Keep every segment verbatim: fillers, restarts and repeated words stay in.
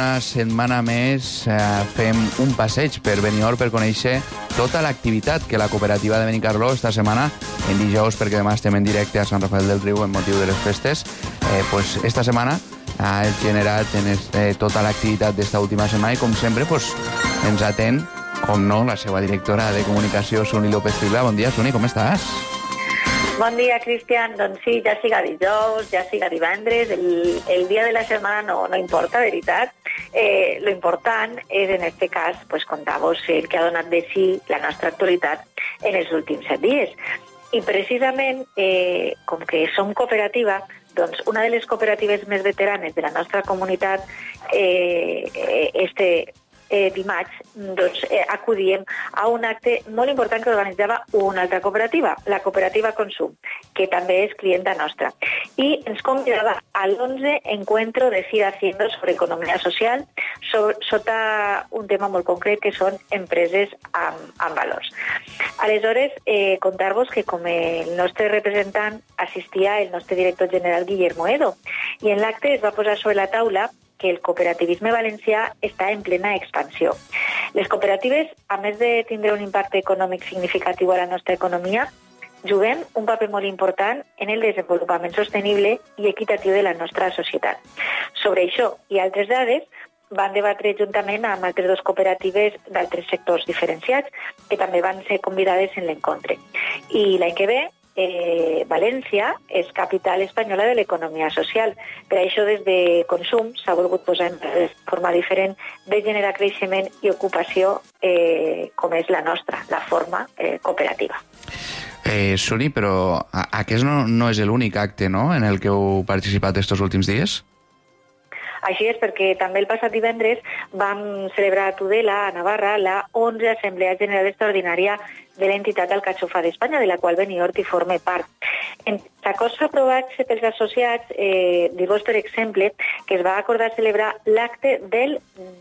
una setmana més eh, fem un passeig per Benidorm per conèixer tota l'activitat que la cooperativa de Benicarló esta setmana, en dijous, perquè demà estem en directe a Sant Rafael del Riu en motiu de les festes, eh, pues esta setmana ha generat en este, tota l'activitat d'esta última setmana i, com sempre, pues, ens atén, com no, la seva directora de comunicació, Suni López Fibla. Bon dia, Suni, com estàs? Bon dia, Cristian. Doncs sí, ja siga dijous, ja siga divendres, el, el dia de la setmana no, no importa, de veritat. Eh, lo important és, en este cas, pues, contar-vos el que ha donat de si la nostra actualitat en els últims set dies. I precisament, eh, com que som cooperativa, doncs una de les cooperatives més veteranes de la nostra comunitat, eh, este eh, dimarts, doncs, eh, acudíem a un acte molt important que organitzava una altra cooperativa, la cooperativa Consum, que també és clienta nostra. I ens convidava a l'onze Encuentro de Cid Haciendo sobre Economia Social, sobre, sota un tema molt concret que són empreses amb, amb valors. Aleshores, eh, contar-vos que com el nostre representant assistia el nostre director general Guillermo Edo, i en l'acte es va posar sobre la taula que el cooperativisme valencià està en plena expansió. Les cooperatives, a més de tindre un impacte econòmic significatiu a la nostra economia, juguem un paper molt important en el desenvolupament sostenible i equitatiu de la nostra societat. Sobre això i altres dades van debatre juntament amb altres dues cooperatives d'altres sectors diferenciats que també van ser convidades en l'encontre. I l'any que ve, Eh, València és capital espanyola de l'economia social. Per això, des de Consum s'ha volgut posar en forma diferent de generar creixement i ocupació, eh, com és la nostra, la forma eh, cooperativa. Eh, Suni, però aquest no, no és l'únic acte, no?, en el que heu participat estos últims dies? Així és, perquè també el passat divendres vam celebrar a Tudela, a Navarra, la onzena Assemblea General Extraordinària de l'entitat Alcachofa d'Espanya, de la qual Benidorm hi forma part. En acords aprovats pels associats, eh, dir-vos, per exemple, que es va acordar celebrar l'acte del,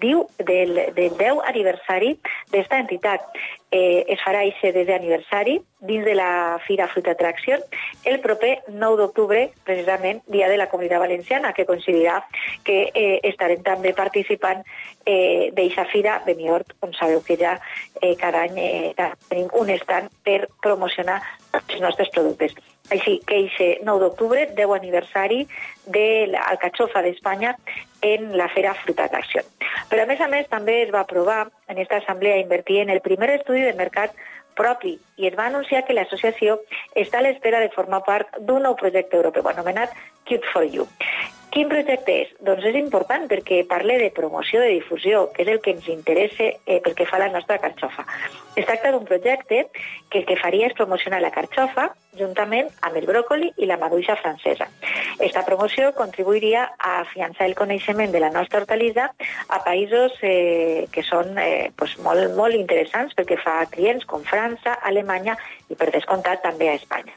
del, del deu aniversari d'esta entitat. Eh, es farà aquest desè aniversari dins de la Fira Fruit Attraction el proper nou d'octubre, precisament dia de la Comunitat Valenciana, que coincidirà que eh, estarem també participant eh, d'eixa fira Benidorm, on sabeu que ja eh, cada any eh, tenim un estant per promocionar els nostres productes. Així que aquest nou d'octubre, deu aniversari de l'Alcachofa d'Espanya en la Fira Fruit Attraction. Però, a més a més, també es va aprovar en aquesta assemblea invertir en el primer estudi de mercat propi i es va anunciar que l'associació està a l'espera de formar part d'un nou projecte europeu anomenat Cute for You. Quin projecte és? Doncs és important perquè parla de promoció, de difusió, que és el que ens interessa eh, pel que fa a la nostra carxofa. Es tracta d'un projecte que el que faria és promocionar la carxofa juntament amb el bròcoli i la maduixa francesa. Esta promoció contribuiria a afiançar el coneixement de la nostra hortalissa a països eh, que són eh, pues molt, molt interessants pel que fa a clients com França, Alemanya i, per descomptat, també a Espanya.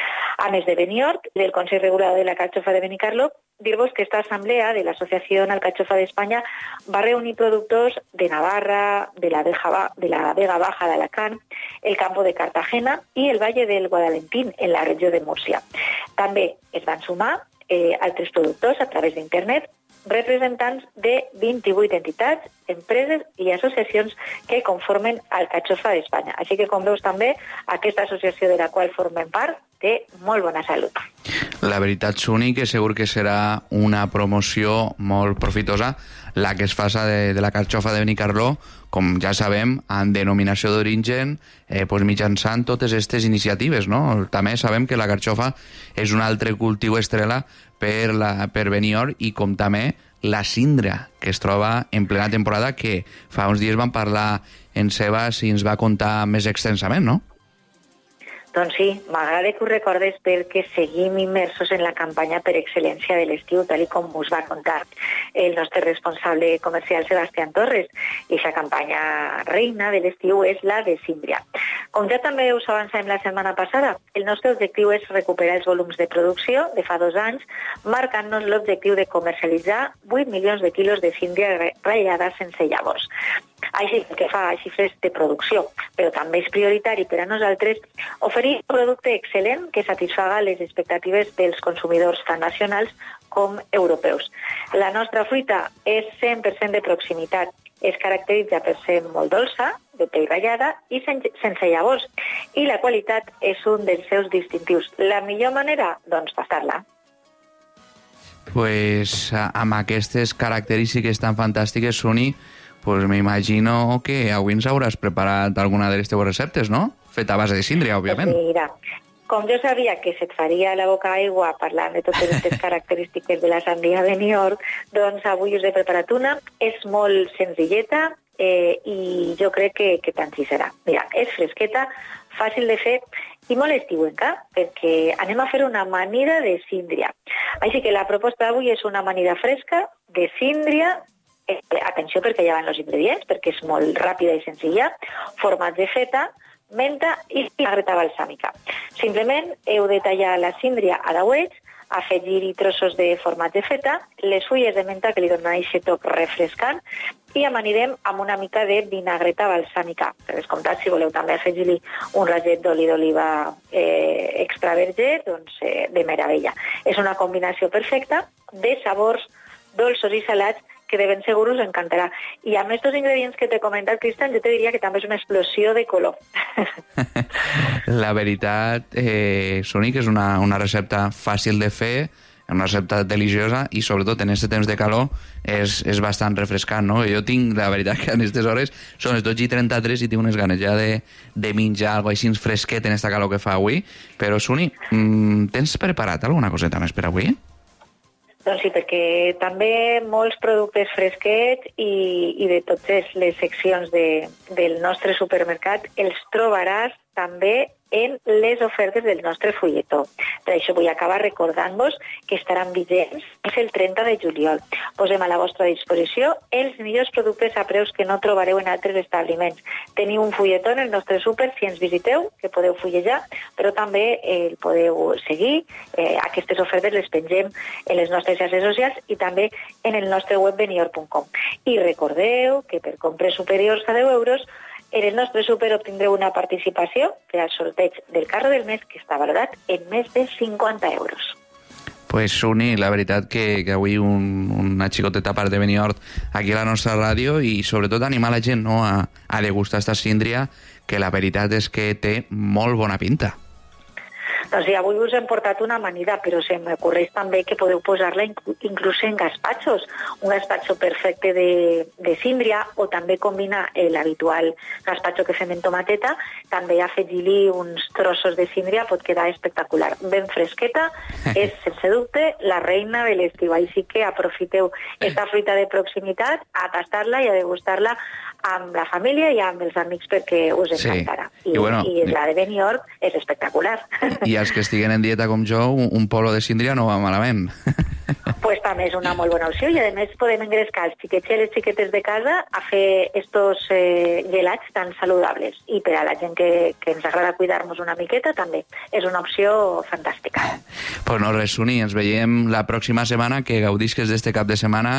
A més de Benidorm, del Consell Regulador de la Carxofa de Benicarló, dir-vos que esta assemblea de l'Associació Alcachofa d'Espanya va reunir productors de Navarra, de la Vega, de la Vega Baja d'Alacant, el Campo de Cartagena i el Valle del Guadalentín, en la regió de Múrcia. També es van sumar eh, altres productors a través d'internet, representants de vint-i-vuit entitats, empreses i associacions que conformen Alcachofa d'Espanya. Així que, com veus també, aquesta associació de la qual formem part té molt bona salut. La veritat, Suni, que segur que serà una promoció molt profitosa la que es faça de, de la carxofa de Benicarló, com ja sabem, en denominació d'origen, eh, pues mitjançant totes aquestes iniciatives, no? També sabem que la carxofa és un altre cultiu estrella per, la, per Benidorm, i com també la síndria, que es troba en plena temporada, que fa uns dies vam parlar en Sebas i ens va contar més extensament, no? Doncs sí, m'agrada que ho recordes perquè seguim immersos en la campanya per excel·lència de l'estiu, tal com us va contar el nostre responsable comercial Sebastián Torres. I aquesta campanya reina de l'estiu és la de síndria. Com ja també us avançàvem la setmana passada, el nostre objectiu és recuperar els volums de producció de fa dos anys, marcant-nos l'objectiu de comercialitzar vuit milions de quilos de síndria ratllada sense llavors. Així que fa a xifres de producció, però també és prioritari per a nosaltres oferir un producte excel·lent que satisfaga les expectatives dels consumidors tant nacionals com europeus. La nostra fruita és cent per cent de proximitat, es caracteritza per ser molt dolça, de pell ratllada i sen sense llavors, i la qualitat és un dels seus distintius. La millor manera? Doncs tastar-la. Pues amb aquestes característiques tan fantàstiques, Suni, pues m'imagino que avui ens hauràs preparat alguna de les teves receptes, no? Feta a base de síndria, òbviament. Pues mira, com jo sabia que se't faria la boca aigua parlant de totes aquestes característiques de la sandía de Niort, doncs avui us he preparat una. És molt senzilleta eh, i jo crec que, que tant sí serà. Mira, és fresqueta, fàcil de fer i molt estiuenca, perquè anem a fer una amanida de síndria. Així que la proposta d'avui és una amanida fresca de síndria. Eh, atenció perquè ja van els ingredients, perquè és molt ràpida i senzilla. Formatge de feta, menta i vinagreta balsàmica. Simplement heu de tallar la síndria a dauets, afegir-hi trossos de formatge de feta, les fulles de menta que li donen aquest toc refrescant i amanirem amb una mica de vinagreta balsàmica. Per descomptat, si voleu també afegir-hi un raget d'oli d'oliva eh, extra verge, doncs eh, de meravella. És una combinació perfecta de sabors dolços i salats que de ben segur us encantarà. I amb aquests ingredients que t'he comentat, Cristian, jo te diria que també és una explosió de color. La veritat, eh, Soni, que és una, una recepta fàcil de fer, una recepta deliciosa i sobretot en aquest temps de calor és, és bastant refrescant, no? Jo tinc, la veritat, que en aquestes hores són les dotze i trenta-tres i tinc unes ganes ja de, de menjar alguna cosa així fresquet en aquesta calor que fa avui. Però, Soni, tens preparat alguna coseta més per avui? Doncs sí, perquè també molts productes fresquets i, i de totes les seccions de, del nostre supermercat els trobaràs també en les ofertes del nostre fulletó. Per això vull acabar recordant-vos que estaran vigents fins el trenta de juliol. Posem a la vostra disposició els millors productes a preus que no trobareu en altres establiments. Teniu un fulletó en el nostre súper si ens visiteu, que podeu fullejar, però també el podeu seguir. Eh, aquestes ofertes les pengem en les nostres xarxes socials i també en el nostre web beniort punt com. I recordeu que per compres superiors a deu euros en el nostre súper obtindreu una participació per al sorteig del carro del mes que està valorat en més de cinquanta euros. Pues, Suni, la veritat que, que avui un, una xicoteta part de Beniort aquí a la nostra ràdio i sobretot animar la gent, no, a, a degustar esta síndria, que la veritat és que té molt bona pinta. Doncs sí, avui us hem portat una amanida, però se m'ocorreix també que podeu posar-la inclús en gaspatxos. Un gaspatxo perfecte de, de síndria o també combinar l'habitual gaspatxo que fem en tomateta, també afegir-li uns trossos de síndria pot quedar espectacular. Ben fresqueta, és sense dubte la reina de l'estiu. Així que aprofiteu esta fruita de proximitat a tastar-la i a degustar-la amb la família i amb els amics perquè us encantarà. Sí. I, I, bueno, i la de Beniort és espectacular. I els que estiguen en dieta com jo, un, un polo de síndria no va malament. Pues també és una molt bona opció i a més podem engrescar els xiquets i les xiquetes de casa a fer estos eh, gelats tan saludables. I per a la gent que, que ens agrada cuidar-nos una miqueta també és una opció fantàstica. Pues no res, Suni, ens veiem la pròxima setmana, que gaudisques d'este cap de setmana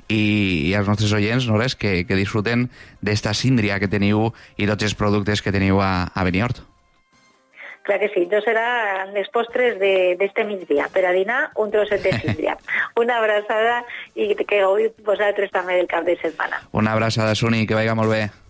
i, i als nostres oients, no res, que, que disfruten d'esta síndria que teniu i tots els productes que teniu a, a Beniort. Clar que sí, jo serà les postres d'este migdia. Per a dinar, un trosset de síndria. Una abraçada i que gaudiu vosaltres també del cap de setmana. Una abraçada, Suni, que vagi molt bé.